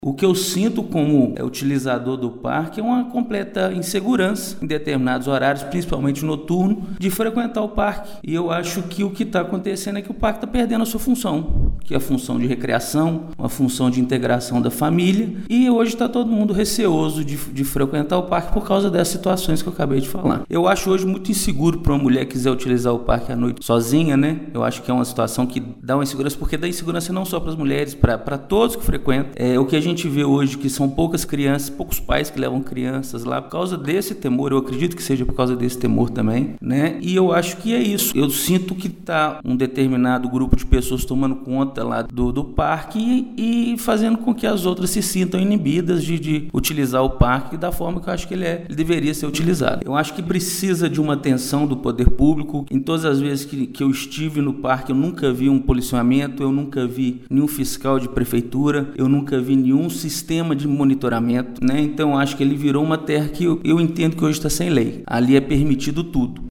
O que eu sinto como utilizador do parque é uma completa insegurança em determinados horários, principalmente noturno, de frequentar o parque. E eu acho que o que está acontecendo é que o parque está perdendo a sua função, que é a função de recreação, uma função de integração da família. E hoje está todo mundo receoso de frequentar o parque por causa dessas situações que eu acabei de falar. Eu acho hoje muito inseguro para uma mulher que quiser utilizar o parque à noite sozinha, né? Eu acho que é uma situação que dá uma insegurança, porque dá insegurança não só para as mulheres, para todos que frequentam. O que a gente vê hoje que são poucas crianças, poucos pais que levam crianças lá por causa desse temor. Eu acredito que seja por causa desse temor também, né? E eu acho que é isso. Eu sinto que tá um determinado grupo de pessoas tomando conta lá do parque e fazendo com que as outras se sintam inibidas de utilizar o parque da forma que eu acho que ele deveria ser utilizado. Eu acho que precisa de uma atenção do poder público. Em todas as vezes que eu estive no parque, eu nunca vi um policiamento, eu nunca vi nenhum fiscal de prefeitura, eu nunca vi nenhum sistema de monitoramento, né? Então acho que ele virou uma terra que eu entendo que hoje está sem lei. Ali é permitido tudo.